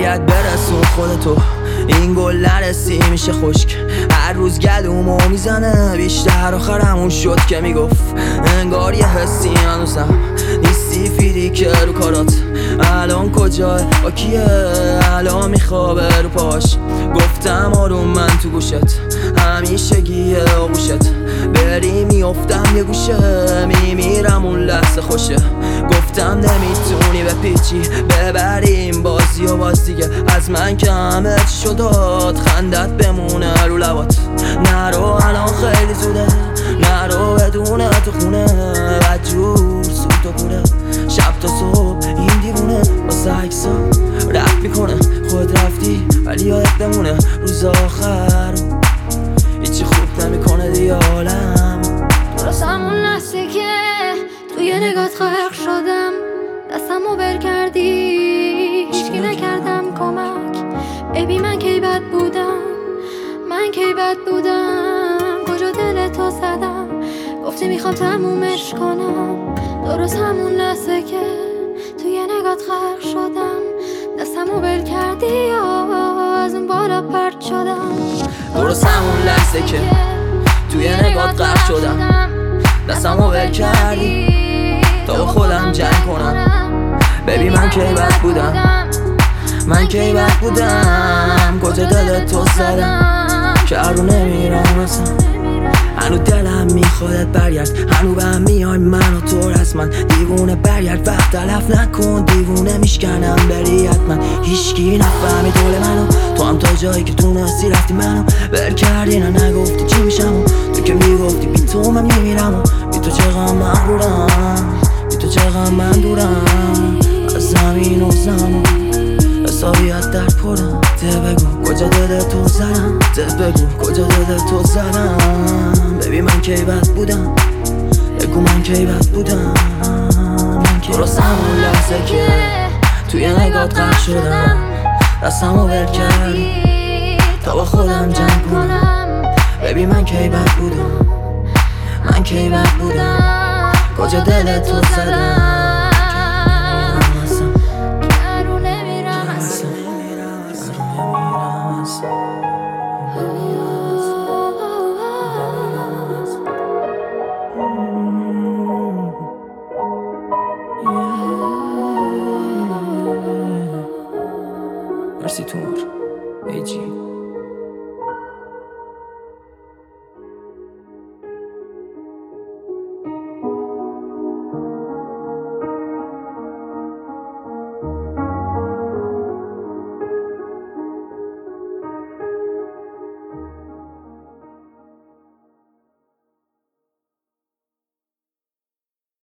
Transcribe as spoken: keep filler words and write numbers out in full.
باید برسون خودتو، این گل نرسی میشه خشک. هر روز گلومو میزنه بیشتر، آخرمون شد که میگفت انگار یه حسی هنوزم نیستی فیری که رو کارات. الان کجاه با کیه الان میخوابه رو پاش. گفتم آروم من تو گوشت همیشگیه آغوشت، بری میافتم یه گوشه میمیرم اون لحظه خوشه. گفتم نمیتونی به پیچی ببریم بازی و باز دیگه از من که همه چی شداد خندت بمونه رو لبات. نرو الان خیلی زوده، نرو بدون تو خونه بدجور سوت و کوره. شب تا صبح این دیوونه واسه عکسا رفت میکنه، خود رفتی ولی یادت بمونه روز آخر هیچی خوب نمیکنه دیگه عالم. درست همون لحظه که توی نگات غرق شدم دستمو بر کردی، هیچکی نکردم کمک. بیبی من کی بد بودم، من کی بد بودم، کجا دلتو زدم گفتی میخوام تمومش کنم. درست همون لحظه که توی نگات غرق شدم دستمو بر کردی از اون بالا پرت شدم. درست همون لحظه که توی نگات غرق شدم دستمو ول کردی تا با خودم جنگ کنم. ببین من کی بد بودم، من کی بد بودم، کجا دلتو زدم که رو نمیرم اصلا. هنو دلم میخوادت برگرد، هنو به هم میای من و تو از من دیوونه. برگرد وقت تلف نکن، دیوونه میشکنم بری حتما. هیچکی نفهمی طول منو، تو هم تا جایی که تونستی رفتی منو ول کردی. نه نگفتی چی میشم، تو که میگفتی بی تو من میمیرم. بی تو چقدر مغرورم، بی تو چقدر من دورم از زمین و زمان. حسابیت در پرم، ده بگو کجا دلتو زدم، ده بگو کجا دلتو زدم. ببین من کی بد بودم، بگو من کی بد بودم، من کی. درست همون لحظه که توی نگات غرق شدم دستمو ول کردی تا با خودم جنگ کنم. ببین من کی بد بودم، من کی بد بودم، کجا دلتو زدم. Merci tout le monde.